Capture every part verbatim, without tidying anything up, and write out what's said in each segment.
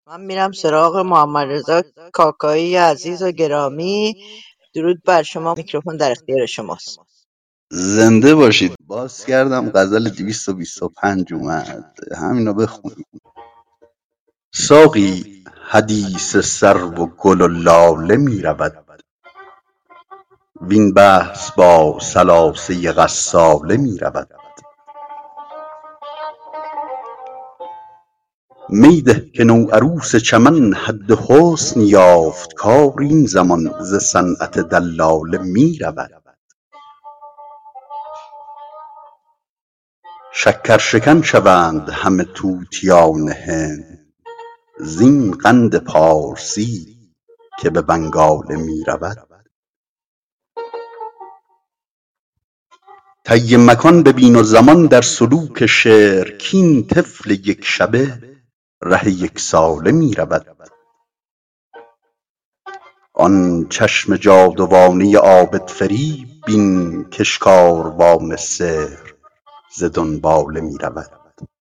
من میرم سراغ محمدرضا کاکایی عزیز و گرامی. درود بر شما، میکروفون در اختیار شماست. زنده باشید. باز کردم غزل دویست و بیست و پنج اومد، همینو بخونیم. ساقی حدیث سرو و گل و لاله می رود، وین بحث با ثلاثه غساله می رود. می ده که نوعروس چمن حد حسن یافت، کار این زمان ز صنعت دلاله می رود. شکرشکن شوند همه طوطیان هند، زین قند پارسی که به بنگاله می رود. طی مکان ببین و زمان در سلوک شعر، کاین طفل یک شبه ره یک ساله می رود. آن چشم جادوانه عابد فریب بین، کش کاروان سحر ز دنباله می رود.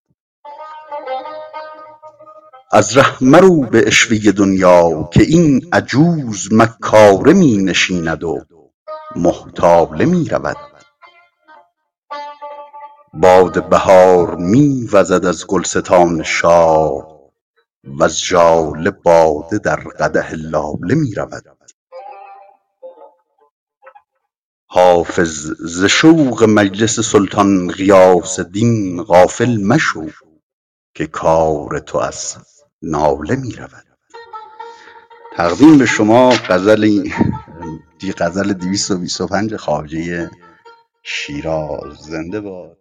از ره مرو به عشوه دنیا که این عجوز مکاره می نشیند و محتاله می رود. باد بهار می وزد از گلستان شاه، وز ژاله باده در قدح لاله می رود. حافظ ز شوق مجلس سلطان غیاث دین غافل مشو که کار تو از ناله می رود. تقدیم به شما غزلی دی غزل دویست و بیست و پنج خواجه شیراز. زنده باد.